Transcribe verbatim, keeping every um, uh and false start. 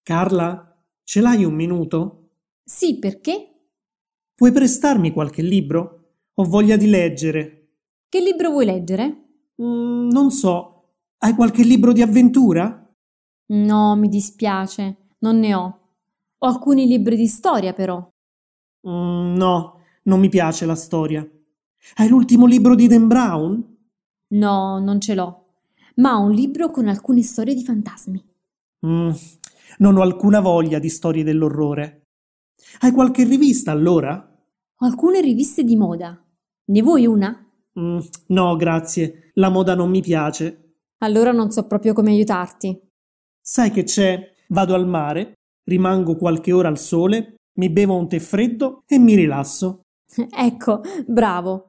Carla, ce l'hai un minuto? Sì, perché? Puoi prestarmi qualche libro? Ho voglia di leggere. Che libro vuoi leggere? Mm, non so. Hai qualche libro di avventura? No, mi dispiace, non ne ho. Ho alcuni libri di storia, però. Mm, no, non mi piace la storia. Hai l'ultimo libro di Dan Brown? No, non ce l'ho. Ma ho un libro con alcune storie di fantasmi. Mm, non ho alcuna voglia di storie dell'orrore. Hai qualche rivista allora? Ho alcune riviste di moda. Ne vuoi una? Mm, no, grazie. La moda non mi piace. Allora non so proprio come aiutarti. Sai che c'è? Vado al mare, rimango qualche ora al sole, mi bevo un tè freddo e mi rilasso. Ecco, bravo.